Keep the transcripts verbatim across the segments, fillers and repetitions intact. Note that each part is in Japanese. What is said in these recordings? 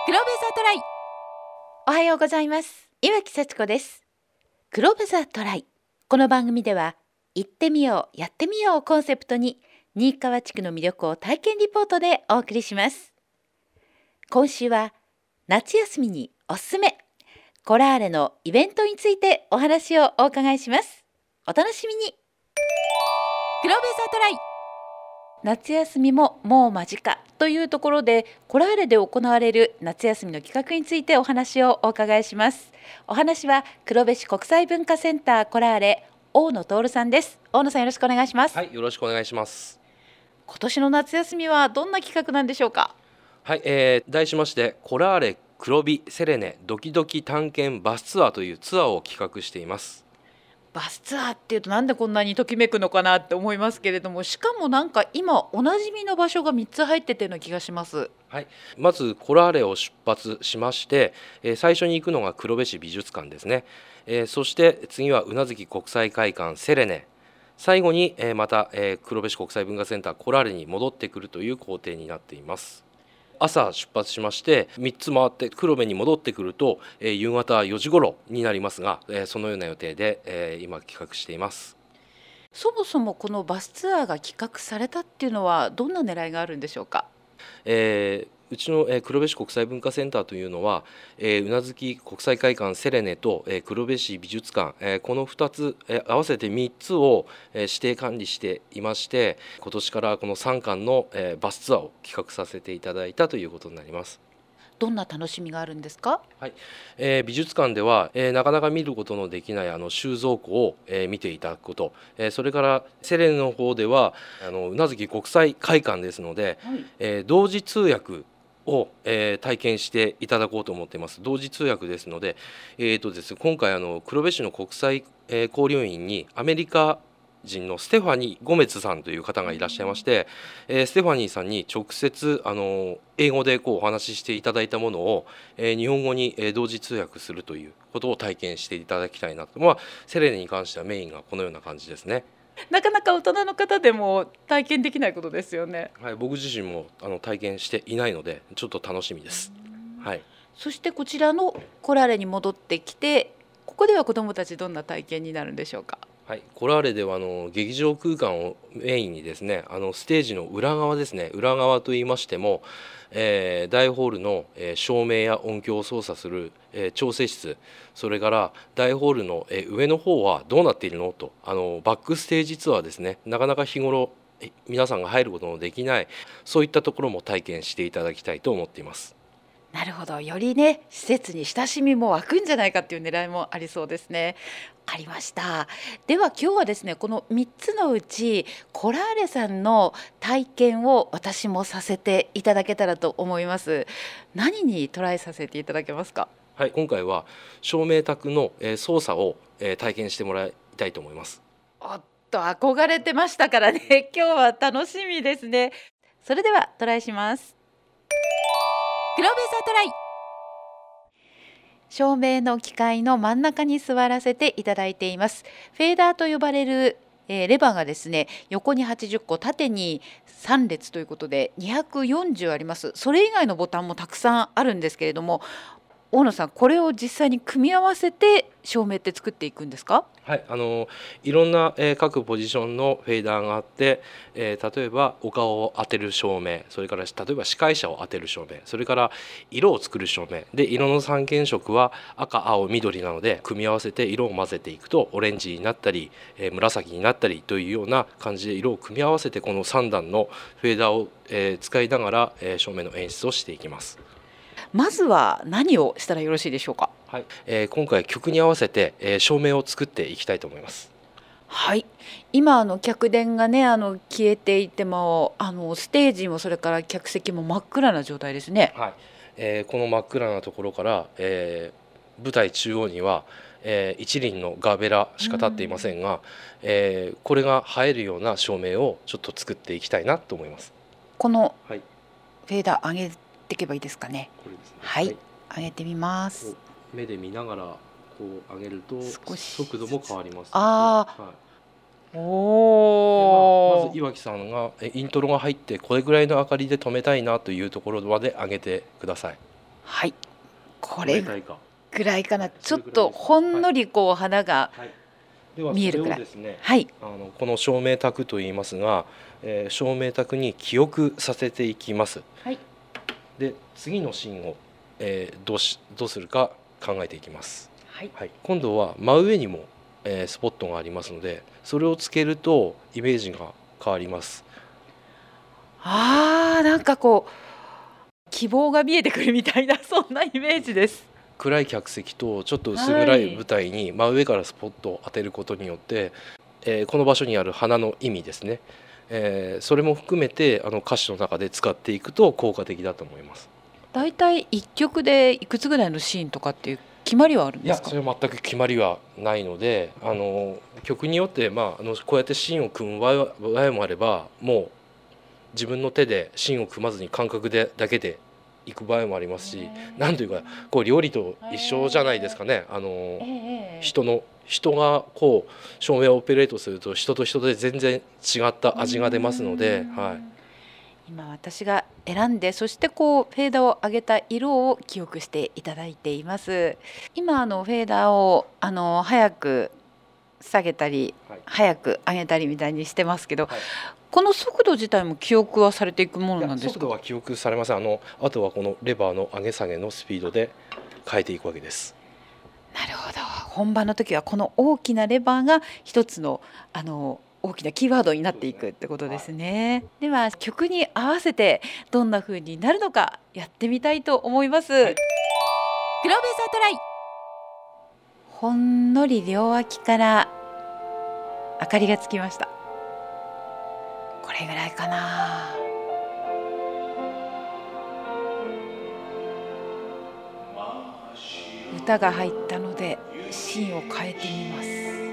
黒部ザトライ。おはようございます。岩木幸子です。黒部ザトライ。この番組では行ってみようやってみようをコンセプトに新川地区の魅力を体験リポートでお送りします。今週は夏休みにおすすめコラーレのイベントについてお話をお伺いします。お楽しみに。黒部ザトライ。夏休みももう間近というところで、コラーレで行われる夏休みの企画についてお話をお伺いします。お話は黒部市国際文化センターコラーレ大野徹さんです。大野さん、よろしくお願いします。 はい、よろしくお願いします。 今年の夏休みはどんな企画なんでしょうか。 はい、えー、題しましてコラーレ黒帯セレネドキドキ探検バスツアーというツアーを企画しています。 バスツアーっていうとなんでこんなにときめくのかなって思いますけれども、しかもなんか今おなじみの場所がみっつ入っててるような気がします。 はい、まずコラーレを出発しまして、えー、最初に行くのが黒部市美術館ですね、えー、そして次は宇奈月国際会館セレネ、最後に、えー、また、えー、黒部市国際文化センターコラーレに戻ってくるという工程になっています。朝出発しましてみっつ回って黒部に戻ってくると、えー、夕方よじ頃になりますが、えー、そのような予定で、えー、今企画しています。 そもそもこのバスツアーが企画されたっていうのはどんな狙いがあるんでしょうか。 えーうちの、えー、黒部市国際文化センターというのは、えー、宇奈月国際会館セレネと、えー、黒部市美術館、えー、このふたつ、えー、合わせてみっつを、えー、指定管理していまして、今年からこのさんかんの、えー、バスツアーを企画させていただいたということになります。 どんな楽しみがあるんですか。 はい、えー、美術館では、えー、なかなか見ることのできないあの収蔵庫を、えー、見ていただくこと、えー、それからセレネの方ではあの宇奈月国際会館ですので、はい、えー、同時通訳を、えー、体験していただこうと思っています。同時通訳ですので、えーとですね、今回あの黒部市の国際、えー、交流員にアメリカ人のステファニー・ゴメツさんという方がいらっしゃいまして、えー、ステファニーさんに直接あの英語でこうお話ししていただいたものを、えー、日本語に同時通訳するということを体験していただきたいなと、まあ、セレネに関してはメインがこのような感じですね。 なかなか大人の方でも体験できないことですよね。 はい、僕自身もあの体験していないのでちょっと楽しみです。はい、 そしてこちらのコラーレに戻ってきて、ここでは子どもたちどんな体験になるんでしょうか。 はい、コラーレではあの劇場空間をメインにですね、あのステージの裏側ですね、裏側といいましても、えー、大ホールの、えー、照明や音響を操作する、えー、調整室、それから大ホールの、えー、上の方はどうなっているのと、あのバックステージツアーですね、なかなか日頃皆さんが入ることのできない、そういったところも体験していただきたいと思っています。 なるほど、よりね施設に親しみも湧くんじゃないかっていう狙いもありそうですね。ありました。では今日はですね、このみっつのうちコラーレさんの体験を私もさせていただけたらと思います。何にトライさせていただけますか。 はい、今回は照明卓の、えー、操作を、えー、体験してもらいたいと思います。 おっと、憧れてましたからね今日は楽しみですね。それではトライします。黒部ザトライ。照明の機械の真ん中に座らせていただいています。フェーダーと呼ばれる、えー、レバーがですね、横にはちじゅっこ、縦にさん列ということでにひゃくよんじゅうあります。それ以外のボタンもたくさんあるんですけれども、大野さん、これを実際に組み合わせて照明って作っていくんですか。 はい、あのいろんな、えー、各ポジションのフェーダーがあって、えー、例えばお顔を当てる照明、それから例えば司会者を当てる照明、それから色を作る照明で、色の三原色は赤青緑なので組み合わせて色を混ぜていくとオレンジになったり、えー、紫になったりというような感じで色を組み合わせて、このさん段のフェーダーを、えー、使いながら、えー、照明の演出をしていきます。 まずは何をしたらよろしいでしょうか。 はい、えー、今回曲に合わせて、えー、照明を作っていきたいと思います。 はい、今あの客電がねあの消えていても、あのステージもそれから客席も真っ暗な状態ですね。 はい、えー、この真っ暗なところから、えー、舞台中央には、えー、一輪のガーベラしか立っていませんが、ん、えー、これが映えるような照明をちょっと作っていきたいなと思います。 このフェーダー上げていけばいいですかね。 これですね。 はい、はい、上げてみます。 目で見ながらこう上げると少し速度も変わります。 ああ、はい、おお、 まあ、まず岩木さんがイントロが入ってこれぐらいの明かりで止めたいなというところまで上げてください。 はい、これぐらいかぐらいかな、 はいちょっとほんのりこう花がはい、では見えるくらい、 それをですね、 はい、 あのこの照明卓といいますが、えー照明卓に記憶させていきます。 はい、 で次のシーンを、えーどうしどうするか考えていきます。 はい、 はい、今度は真上にも、えースポットがありますので、それをつけるとイメージが変わります。 あー、なんかこう希望が見えてくるみたいなそんなイメージです。 暗い客席とちょっと薄暗い舞台に真上からスポットを当てることによって、えーこの場所にある花の意味ですね、えーそれも含めてあの歌詞の中で使っていくと効果的だと思います。 だいたいいっきょくでいくつぐらいのシーンとかっていう決まりはあるんいですか？ やそれは全く決まりはないので、あの曲によって、まあ、あのこうやってシーンを組む場合は場合もあれば、もう自分の手でシーンを組まずに感覚でだけでいく場合もありますし、なんというかこう料理と一緒じゃないですかね。あのええ人の人がこう照明をオペレートすると人と人で全然違った味が出ますので、はい、 今私が選んで、そしてこうフェーダーを上げた色を記憶していただいています。今あのフェーダーをあの早く下げたり、 はい、 早く上げたりみたいにしてますけど、 はい、 この速度自体も記憶はされていくものなんですか？ 速度は記憶されません。あのあとはこのレバーの上げ下げのスピードで変えていくわけです。 なるほど。本番の時はこの大きなレバーが一つのあの大きなキーワードになっていくってことですね。では曲に合わせてどんな風になるのかやってみたいと思います。 はい、 クローベサートライ。ほんのり両脇から明かりがつきました。これぐらいかな。歌が入ったのでシーンを変えてみます。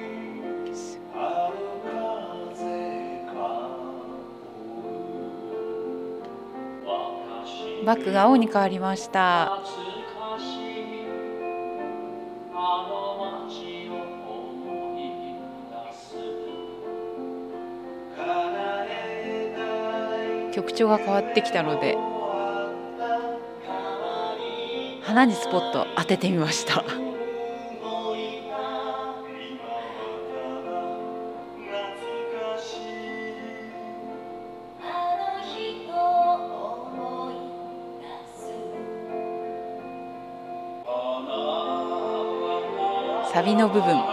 バックが青に変わりました。曲調が変わってきたので花にスポット当ててみました。サビの部分、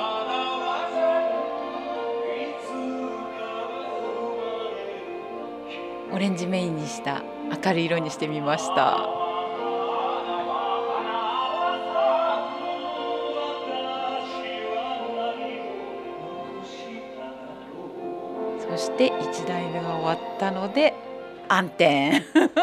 オレンジメインにした明るい色にしてみました。そしていちだいめが終わったので暗転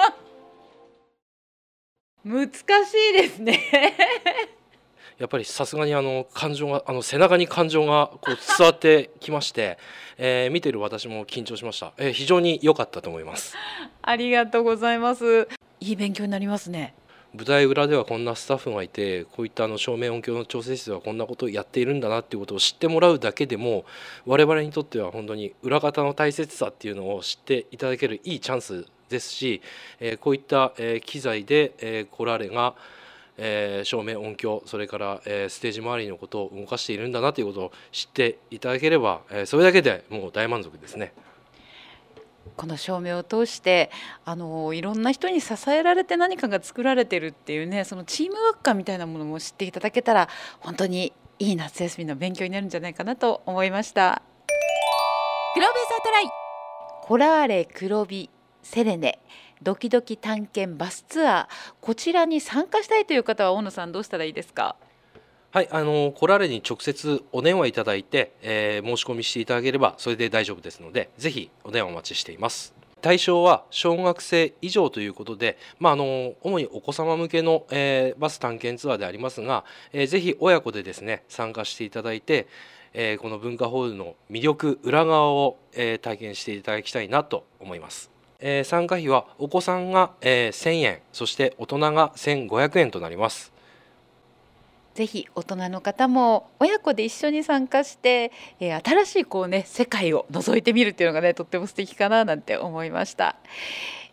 難しいですねやっぱりさすがにあの感情があの背中に感情がこう伝わってきまして、えー、見てる私も緊張しました。えー、非常に良かったと思います。 ありがとうございます。いい勉強になりますね。 舞台裏ではこんなスタッフがいて、こういったあの照明音響の調整室ではこんなことをやっているんだなっていうことを知ってもらうだけでも、我々にとっては本当に裏方の大切さっていうのを知っていただけるいいチャンスですし、えー、こういった、えー、機材で、えー、コラーレがえー、照明音響、それから、えー、ステージ周りのことを動かしているんだなということを知っていただければ、えー、それだけでもう大満足ですね。 この照明を通してあのいろんな人に支えられて何かが作られてるっていうね、そのチームワーク感みたいなものも知っていただけたら本当にいい夏休みの勉強になるんじゃないかなと思いました。クローベサートライ、コラーレ黒帯セレネドキドキ探検バスツアー、こちらに参加したいという方は大野さんどうしたらいいですか？ はい、あのコラーレに直接お電話いただいて、えー、申し込みしていただければそれで大丈夫ですので、ぜひお電話お待ちしています。対象は小学生以上ということで、まあ、あの主にお子様向けの、えー、バス探検ツアーでありますが、えー、ぜひ親子でですね参加していただいて、えー、この文化ホールの魅力裏側を、えー、体験していただきたいなと思います。えー、参加費はお子さんが、えー、せんえん、そして大人がせんごひゃくえんとなります。 ぜひ大人の方も親子で一緒に参加して、えー、新しいこうね世界を覗いてみるっていうのがねとっても素敵かななんて思いました。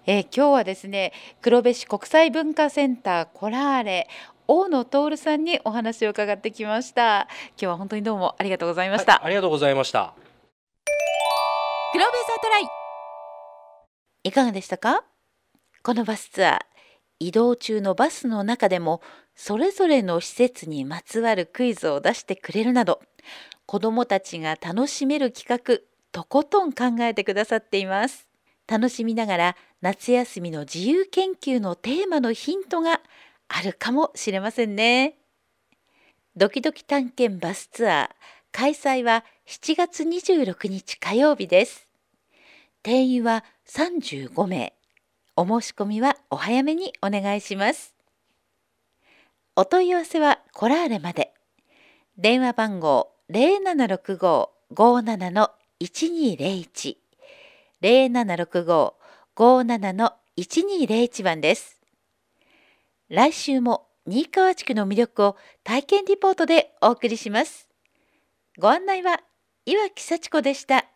えー、今日はですね、黒部市国際文化センターコラーレ大野徹さんにお話を伺ってきました。今日は本当にどうもありがとうございました。 はい、ありがとうございました。 黒部ザトライ、いかがでしたか？このバスツアー、移動中のバスの中でもそれぞれの施設にまつわるクイズを出してくれるなど、子どもたちが楽しめる企画、とことん考えてくださっています。楽しみながら夏休みの自由研究のテーマのヒントがあるかもしれませんね。ドキドキ探検バスツアー、開催はしちがつにじゅうろくにち火曜日です。定員はさんじゅうごめい。お申し込みはお早めにお願いします。お問い合わせはコラーレまで。電話番号 ゼロななろくご ごーなないちにーゼロいち ゼロななろくご ごーなないちにーゼロいち番です。来週も新川地区の魅力を体験リポートでお送りします。ご案内は岩木幸子でした。